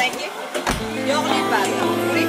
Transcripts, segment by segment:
Baraka. Yog'li bari.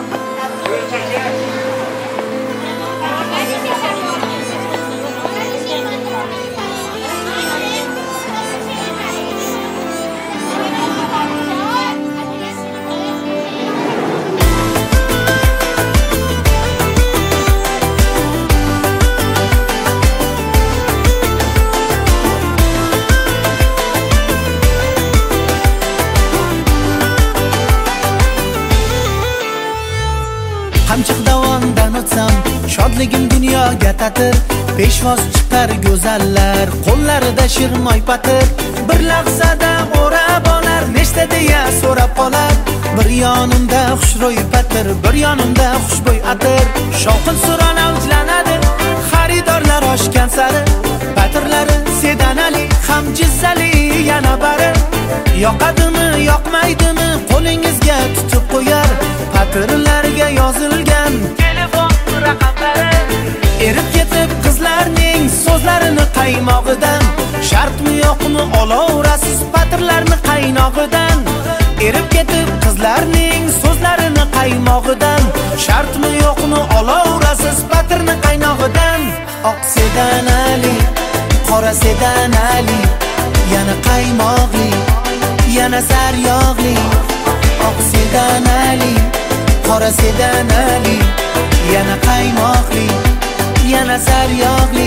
Qamchiq davondan o'tsam, shodligim dunyoga tatir. Peshvoz chiqar go'zallar, qo'llarida shirmoy patir. Bir lahzada o'rab olar, nechta deya so'rab qolar. Bir yonimda xushro'y patir, bir yonimda xushbo'y atir. Shovqin suron avjlanadi, xaridorlar oshgan sari. Patirlari sedanali, ham jizzali yana bari. Yoqadimi, yoqmaydimi, qo'lingizga tutib qo'yar. Patirlarga yozilgan telefon raqamlari. Erib ketib qizlarning so'zlarini qaymog'idan. Shartmi yo'qmi olaverasiz patirlarni qaynog'idan. Erib ketib qizlarning so'zlarini qaymog'idan. Shartmi yo'qmi olaverasiz patirni qaynog'idan. Oq sedanali, qora sedanali, yana qaymog'li, yana saryog'li. Oq sedanali, qora sedanali, yana qaymoqli, yana saryog'li.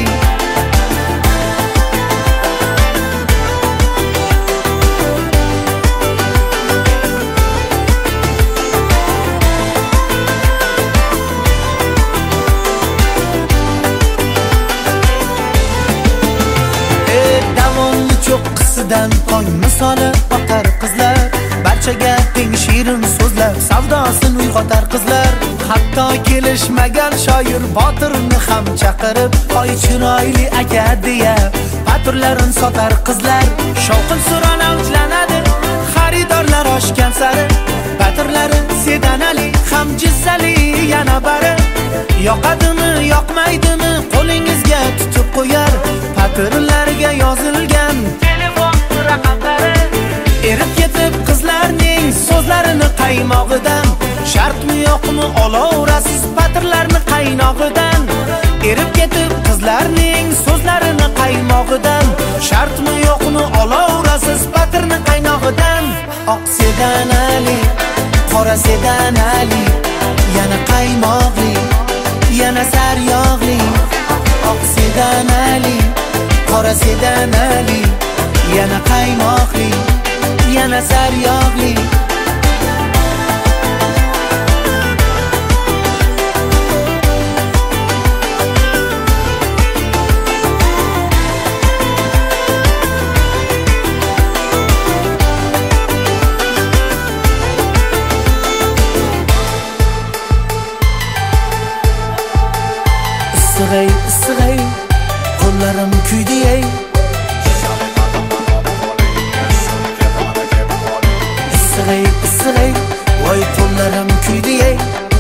Davonli cho'qqisidan tong misoli oqar qizlar. Barchaga teng shirin so'zlar, savdosin uyg'otar qizlar. Hatto kelishmagan shoir Botirni ham chaqirib, oy chiroyli aka deya patirlarin sotar qizlar. Shovqin suron avjlanadi, xaridorlar oshgan sari. Patirlari sedanali, ham jizzali yana bari. Yoqadimi, yoqmaydimi, qo'lingizga tutib qo'yar. Patirlarga yozilgan telefon raqamlari. Erib ketib qizlarning so'zlarini qaymog'idan. Shartmi yo'qmi olaverasiz patirlarni qaynog'idan. Erib ketib qizlarning so'zlarini qaymog'idan. Shartmi yo'qmi olaverasiz patirni qaynog'idan. Oq sedanali, qora sedanali, yana qaymog'li, yana saryog'li. Oq sedanali, qora sedanali, yana qaymog'li, yana saryog'li. Issig'ay, issig'ay, qo'llarim kuydi ey. Issig'ay, issig'ay, voy qo'llarim kuydi ey.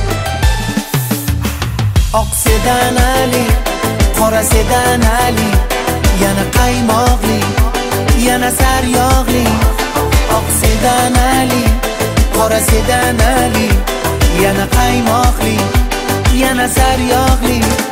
Oq sedanali, qora sedanali, yana qaymog'li, yana saryog'li. Oq sedanali, qora sedanali, yana qaymog'li, yana saryog'li.